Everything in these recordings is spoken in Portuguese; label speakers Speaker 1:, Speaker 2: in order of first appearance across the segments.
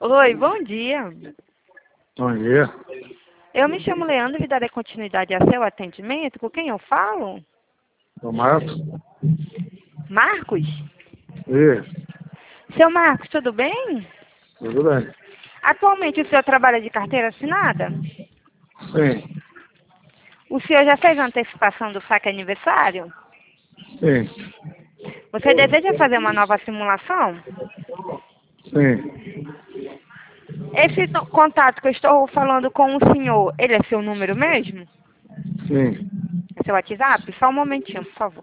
Speaker 1: Oi, bom dia.
Speaker 2: Bom dia.
Speaker 1: Eu me chamo Leandro e darei continuidade a seu atendimento. Com quem eu falo?
Speaker 2: O Marcos?
Speaker 1: Marcos?
Speaker 2: Isso,
Speaker 1: Seu Marcos, tudo bem?
Speaker 2: tudo bem.
Speaker 1: Atualmente o senhor trabalha de carteira assinada?
Speaker 2: Sim,
Speaker 1: O senhor já fez a antecipação do saque aniversário?
Speaker 2: sim,
Speaker 1: Você deseja fazer uma nova simulação?
Speaker 2: sim,
Speaker 1: Esse contato que eu estou falando com o senhor, ele é seu número mesmo?
Speaker 2: sim.
Speaker 1: É seu WhatsApp? Só um momentinho, por favor.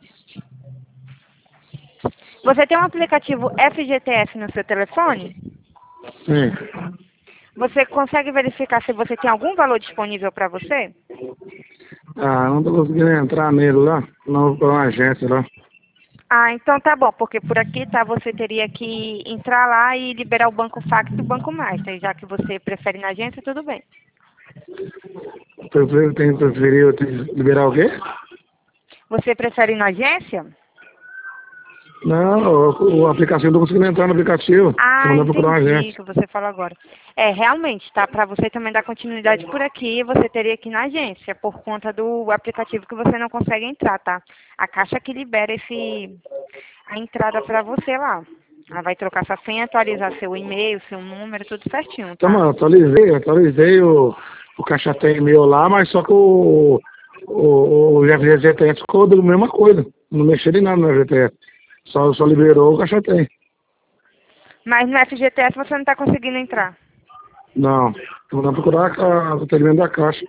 Speaker 1: Você tem um aplicativo FGTS no seu telefone?
Speaker 2: Sim.
Speaker 1: Você consegue verificar se você tem algum valor disponível para você?
Speaker 2: Ah, não tô conseguindo entrar nele lá. Não vou pra uma agência lá.
Speaker 1: Ah, então tá bom, porque por aqui, tá, você teria que entrar lá e liberar o Banco Facto e o Banco Master, já que você prefere na agência, tudo bem.
Speaker 2: Tem que preferir eu ter que liberar o quê?
Speaker 1: Você prefere ir na agência?
Speaker 2: Não, o aplicativo, não tô conseguindo entrar no aplicativo. Tô
Speaker 1: Ah,
Speaker 2: mandando procurar uma
Speaker 1: entendi o
Speaker 2: agência.
Speaker 1: que você falou agora. É, realmente, tá? Para você também dar continuidade por aqui, você teria que ir na agência, por conta do aplicativo que você não consegue entrar, tá? A Caixa que libera a entrada para você lá. Ela vai trocar sua senha, atualizar seu e-mail, seu número, tudo certinho,
Speaker 2: Então,
Speaker 1: tá?
Speaker 2: mano, atualizei o caixa tem meu lá, mas só que o FGTS ficou da mesma coisa. Não mexeu em nada no FGTS. Só liberou o caixa tem.
Speaker 1: Mas no FGTS você não está conseguindo entrar.
Speaker 2: Não, tô mandando procurar o atendimento da caixa.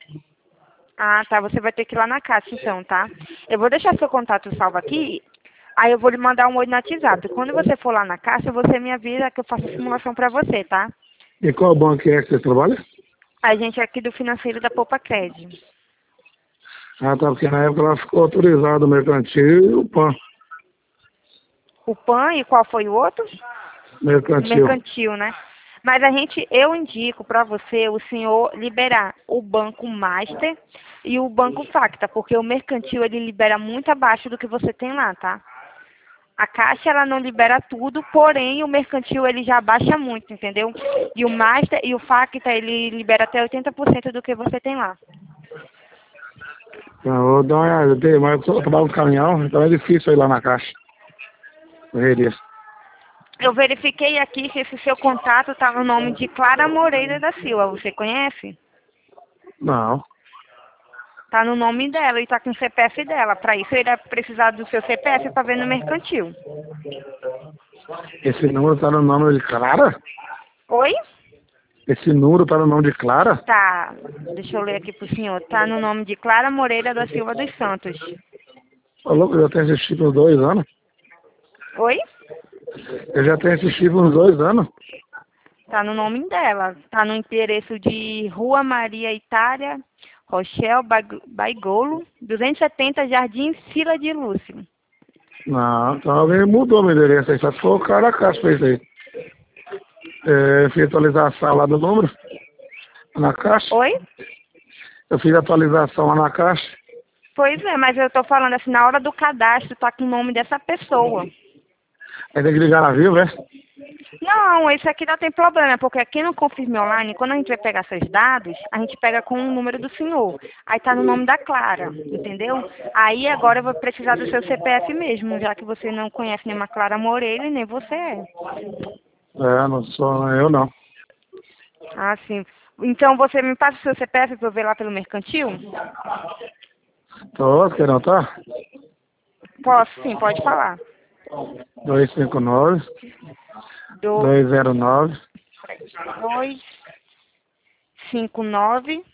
Speaker 1: Ah, tá. Você vai ter que ir lá na Caixa, então, tá? Eu vou deixar seu contato salvo aqui. Aí eu vou lhe mandar um oi no WhatsApp. Quando você for lá na Caixa, você me avisa que eu faço a simulação para você, tá?
Speaker 2: E qual banco é que você trabalha?
Speaker 1: A gente é aqui do financeiro da Poupa Crédito.
Speaker 2: Ah, tá, porque na época ela ficou autorizado o mercantil e o PAN.
Speaker 1: O PAN e qual foi o outro? O
Speaker 2: Mercantil.
Speaker 1: mercantil, né? Mas eu indico para você o senhor liberar o Banco Master e o Banco Facta, porque o mercantil ele libera muito abaixo do que você tem lá, tá? A Caixa ela não libera tudo, porém o mercantil ele já baixa muito, entendeu? E o Master e o Facta ele libera até 80% do que você tem lá.
Speaker 2: Então, eu vou dar uma olhada, mas eu trabalho no caminhão, então é difícil ir lá na caixa. Correria.
Speaker 1: Eu verifiquei aqui se esse seu contato está no nome de Clara Moreira da Silva. Você conhece?
Speaker 2: Não.
Speaker 1: Está no nome dela e está com o CPF dela. Para isso, eu iria precisar do seu CPF para ver no mercantil.
Speaker 2: Esse número tá no nome de Clara?
Speaker 1: Oi?
Speaker 2: Esse número tá no nome de Clara?
Speaker 1: Tá. Deixa eu ler aqui pro senhor. Tá no nome de Clara Moreira da Silva dos Santos.
Speaker 2: Ô, louco, eu já tenho esse chip uns 2 anos.
Speaker 1: Oi?
Speaker 2: Eu já tenho esse chip uns 2 anos.
Speaker 1: Tá no nome dela. Tá no endereço de Rua Maria Itália, Rochelle Baigolo, 270 Jardim Sila de Lúcio.
Speaker 2: Não, então alguém mudou meu endereço aí, só se for o cara da caixa fez aí. É, eu fiz atualização lá do número, na caixa.
Speaker 1: Oi?
Speaker 2: Eu fiz atualização lá na caixa.
Speaker 1: Pois é, mas eu tô falando assim, na hora do cadastro tá com o nome dessa pessoa.
Speaker 2: Aí tem que ligar na Vivo, é?
Speaker 1: Não, isso aqui não tem problema, porque aqui no Confirme Online, quando a gente vai pegar seus dados, a gente pega com o número do senhor. Aí tá no nome da Clara, entendeu? Aí agora eu vou precisar do seu CPF mesmo, já que você não conhece nenhuma Clara Moreira e nem você é.
Speaker 2: É, não sou eu não.
Speaker 1: Ah, sim. Então você me passa o seu CPF para eu ver lá pelo mercantil?
Speaker 2: Tô, quer não tá?
Speaker 1: Posso, sim, pode falar.
Speaker 2: 259
Speaker 1: Do
Speaker 2: 209
Speaker 1: 259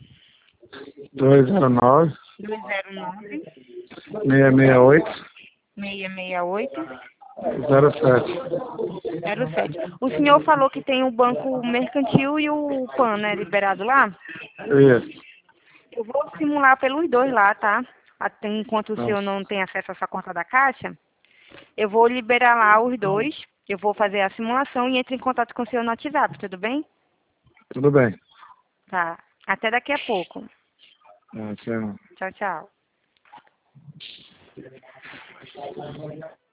Speaker 2: 209
Speaker 1: 209
Speaker 2: 668
Speaker 1: 668
Speaker 2: 07.
Speaker 1: 07. O senhor falou que tem o banco mercantil e o PAN, né, liberado lá?
Speaker 2: Isso.
Speaker 1: Eu vou simular pelos dois lá, tá? Até enquanto o
Speaker 2: Então,
Speaker 1: senhor não tem acesso a essa conta da Caixa, eu vou liberar lá os dois, eu vou fazer a simulação e entro em contato com o senhor no WhatsApp, tudo bem?
Speaker 2: tudo bem.
Speaker 1: Tá. Até daqui a pouco.
Speaker 2: É, tchau.
Speaker 1: Tchau, tchau.